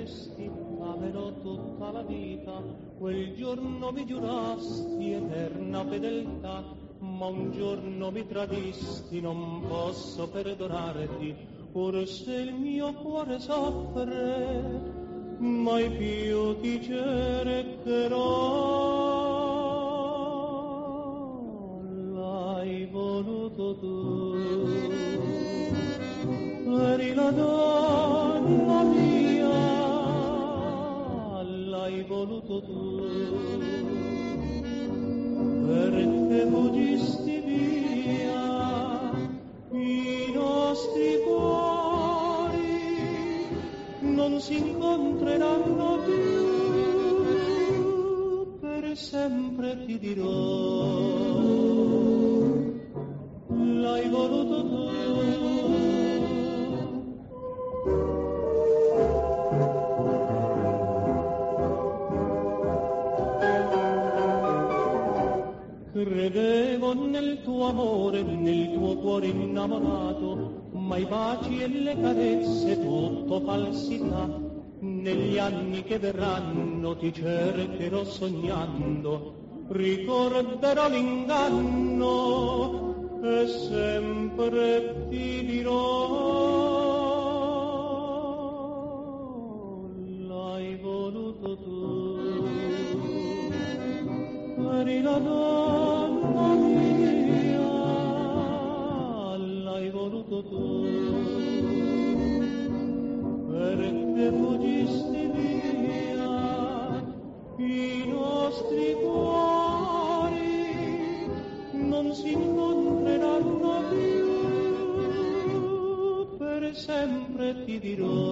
diresti amerò tutta la vita, quel giorno mi giurasti eterna fedeltà, ma un giorno mi tradisti, non posso perdonarti, pur se il mio cuore soffre, mai più ti cercherò. L'hai voluto tu, eri la donna mia, l'hai voluto tu, perché fuggisti via i nostri cuori non si incontreranno più, per sempre ti dirò, l'hai voluto tu. Credevo nel tuo amore, nel tuo cuore innamorato, ma i baci e le carezze tutto falsità. Negli anni che verranno ti cercherò sognando, ricorderò l'inganno e sempre ti dirò, l'hai voluto tu, eri la donna mia, l'hai voluto tu, perché fuggisti via i nostri cuori non si incontreranno più, per sempre ti dirò,